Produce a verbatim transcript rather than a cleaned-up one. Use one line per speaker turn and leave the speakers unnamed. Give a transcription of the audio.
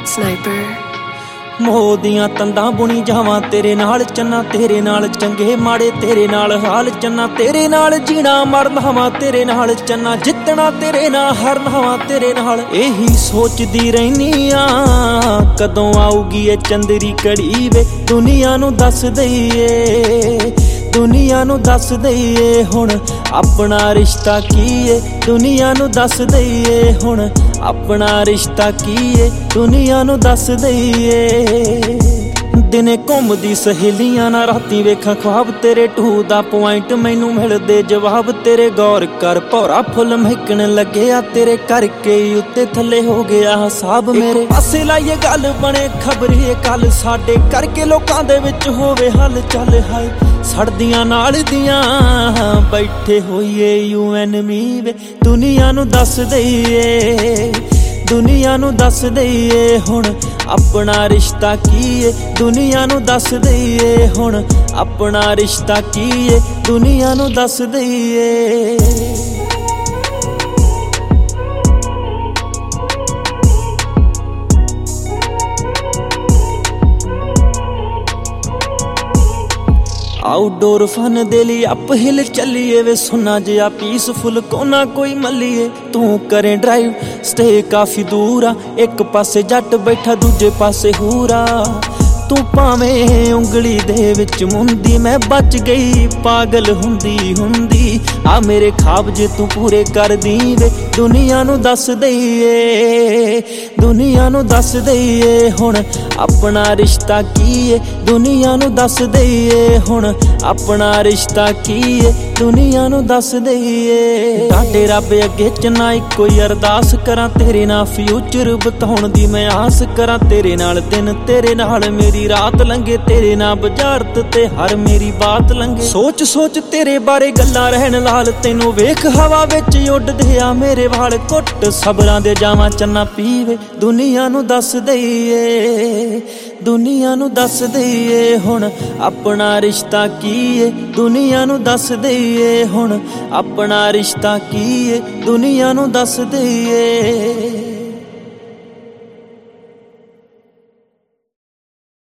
Sniper
ਮੋਹ ਦੀਆਂ ਤੰਦਾਂ ਬੁਣੀ ਜਾਵਾਂ ਤੇਰੇ ਨਾਲ ਚੰਨਾ, ਤੇਰੇ ਨਾਲ ਚੰਗੇ ਮਾੜੇ ਤੇਰੇ ਨਾਲ ਹਾਲ ਚੰਨਾ, ਤੇਰੇ ਨਾਲ ਜੀਣਾ ਮਰਨਾ ਵਾਂ ਤੇਰੇ ਨਾਲ ਚੰਨਾ, ਜਿੱਤਣਾ ਤੇਰੇ ਨਾਲ ਹਾਰਨਾ ਵਾਂ ਤੇਰੇ ਨਾਲ। ਇਹੀ ਸੋਚਦੀ ਰਹਿਨੀ ਆ ਕਦੋਂ ਆਊਗੀ ਇਹ ਚੰਦਰੀ ਘੜੀ ਵੇ, ਦੁਨੀਆ ਨੂੰ ਦੱਸ ਦਈਏ ਦੁਨੀਆ ਨੂੰ ਦੱਸ ਦਈਏ ਹੁਣ ਆਪਣਾ ਰਿਸ਼ਤਾ ਕੀ ਏ, ਦੁਨੀਆ ਨੂੰ ਦੱਸ ਦਈਏ ਹੁਣ ਆਪਣਾ ਰਿਸ਼ਤਾ ਕੀ ਏ, ਦੁਨੀਆ ਨੂੰ ਦੱਸ ਦਈਏ। ਦਿਨੇ ਘੁੰਮਦੀ ਸਹੇਲੀਆਂ ਨਾਲ ਰਾਤੀ ਵੇਖਾਂ ख्वाब ਤੇਰੇ ਟੂ ਦਾ ਪੁਆਇੰਟ ਮੈਨੂੰ ਮਿਲਦੇ ਜਵਾਬ ਤੇਰੇ, ਗੌਰ ਕਰ ਭੌਰਾ ਫੁੱਲ ਮਹਿਕਣ ਲੱਗਿਆ ਤੇਰੇ ਕਰਕੇ ਉੱਤੇ ਥੱਲੇ ਹੋ ਗਿਆ ਹਿਸਾਬ ਮੇਰੇ। ਪਾਸੇ ਲਾਈਏ ਗੱਲ ਬਣੇ ਖਬਰੇ ਕੱਲ ਸਾਡੇ ਕਰਕੇ ਲੋਕਾਂ ਦੇ ਵਿੱਚ ਹੋਵੇ ਹੱਲ ਚੱਲ ਹਾਏ, ਸੜਦੀਆਂ ਨਾਲ ਦੀਆਂ ਬੈਠੇ ਹੋਈਏ ਯੂ ਐਨ ਮੀ ਵੇ, ਦੁਨੀਆ ਨੂੰ ਦੱਸ ਦਈਏ ਦੁਨੀਆ ਨੂੰ ਦੱਸ ਦਈਏ ਹੁਣ ਆਪਣਾ ਰਿਸ਼ਤਾ ਕੀ ਏ, ਦੁਨੀਆ ਨੂੰ ਦੱਸ ਦਈਏ ਹੁਣ ਆਪਣਾ ਰਿਸ਼ਤਾ ਕੀ ਏ, ਦੁਨੀਆ ਨੂੰ ਦੱਸ ਦਈਏ। ਆਊਟਡੋਰ ਫਨ ਦੇ ਲਈ ਅਪ ਹਿਲ ਚੱਲੀਏ ਵੇ, ਸੁਣਾ ਜਿਹਾ ਪੀਸਫੁਲ ਕੋਨਾ ਕੋਈ ਮੱਲੀਏ, ਤੂੰ ਕਰੇ ਡਰਾਈਵ ਸਟੇ ਕਾਫੀ ਦੂਰ ਆ, ਇੱਕ ਪਾਸੇ ਜੱਟ ਬੈਠਾ ਦੂਜੇ ਪਾਸੇ ਹੂਰਾ, ਤੂੰ ਭਾਵੇਂ ਉਂਗਲੀ ਦੇ ਵਿੱਚ ਮੁੰਦੀ ਮੈਂ ਬਚ ਗਈ ਪਾਗਲ ਹੁੰਦੀ ਹੁੰਦੀ, ਆ ਮੇਰੇ ਖਾਬ ਜੇ ਤੂੰ ਪੂਰੇ ਕਰਦੀ ਵੇ, ਦੁਨੀਆ ਨੂੰ ਦੱਸ ਦਈਏ ਦੁਨੀਆ ਨੂੰ ਦੱਸ ਦਈਏ ਹੁਣ ਆਪਣਾ ਰਿਸ਼ਤਾ ਕੀ ਏ, ਦੁਨੀਆ ਨੂੰ ਦੱਸ ਦਈਏ ਹੁਣ ਆਪਣਾ ਰਿਸ਼ਤਾ ਕੀ ਏ, ਦੁਨੀਆ ਨੂੰ ਦੱਸ ਦਈਏ। ਤੁਹਾਡੇ ਰੱਬ ਅੱਗੇ ਚੰਨਾ ਇੱਕੋ ਹੀ ਅਰਦਾਸ ਕਰਾਂ, ਤੇਰੇ ਨਾਲ ਫਿਊਚਰ ਬਤਾਉਣ ਦੀ ਮੈਂ ਆਸ ਕਰਾਂ, ਤੇਰੇ ਨਾਲ ਦਿਨ ਤੇਰੇ ਨਾਲ ਮੇਰੀ ਰਾਤ ਲੰਘੇ, ਤੇਰੇ ਨਾਲ ਬੁਝਾਰਤ ਤੇ ਹਰ ਮੇਰੀ ਬਾਤ ਲੰਘੇ। ਸੋਚ ਸੋਚ ਤੇਰੇ ਬਾਰੇ ਗੱਲਾਂ ਰਹਿਣ ਲਾਲ, ਤੈਨੂੰ ਵੇਖ ਹਵਾ ਵਿੱਚ ਉੱਡਦੇ ਆ ਮੇਰੇ ਵਾਲ, ਘੁੱਟ ਸਬਰਾਂ ਦੇ ਜਾਵਾਂ ਚੰਨਾ ਪੀਵੇ, ਦੁਨੀਆ ਨੂੰ ਦੱਸ ਦਈਏ ਦੁਨੀਆ ਨੂੰ ਦੱਸ ਦਈਏ ਹੁਣ ਆਪਣਾ ਰਿਸ਼ਤਾ ਕੀ ਏ, ਦੁਨੀਆ ਨੂੰ ਦੱਸ ਦਈਏ ਹੁਣ ਆਪਣਾ ਰਿਸ਼ਤਾ ਕੀ ਏ, ਦੁਨੀਆ ਨੂੰ ਦੱਸ ਦਈਏ।